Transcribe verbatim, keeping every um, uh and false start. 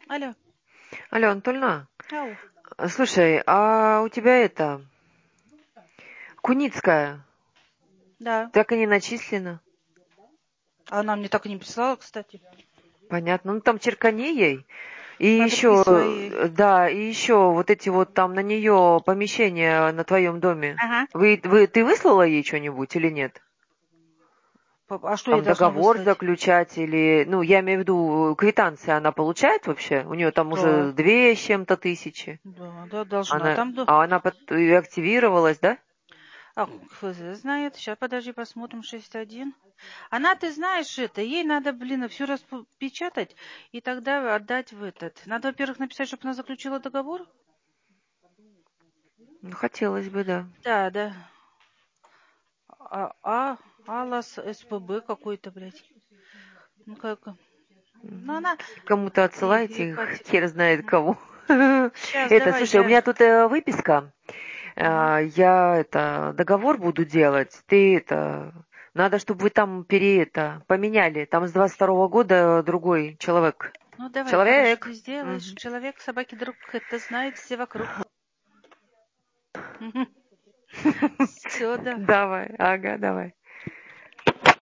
Алло. Алло, Анатольевна, Ау. слушай, а у тебя это, Куницкая, Да. так и не начислена? Она мне так и не прислала, кстати. Понятно, ну там черкани ей. И Надо еще, присвоить. да, и еще вот эти вот там на нее помещения на твоем доме. Ага. Вы, вы, ты выслала ей что-нибудь или нет? Пап, а что я Там должна договор выслать? заключать или, ну, я имею в виду, квитанции она получает вообще? У нее там Да. уже две с чем-то тысячи. Да, да, должна. Она, Там, да. а она под- и активировалась, да? А, хз знает. Сейчас, подожди, посмотрим. шесть один. Она, ты знаешь, это, ей надо, блин, все распечатать и тогда отдать в этот. Надо, во-первых, написать, чтобы она заключила договор. Ну, хотелось бы, да. Да, да. А, а, Алас СПБ какой-то, блядь. Ну, как... Ну, она... Кому-то И, отсылайте их, ипотека. хер знает кого. Сейчас, Это, давай слушай, у я... меня тут э, выписка. Ага. А, Я это договор буду делать. Ты это надо, чтобы вы там пере это поменяли. Там с двадцать второго года другой человек. Ну, давай, хорошо, ты Человек. сделаешь. Мгм. Человек, собаки, друг, это знают все вокруг. Все, да. Давай, ага, давай.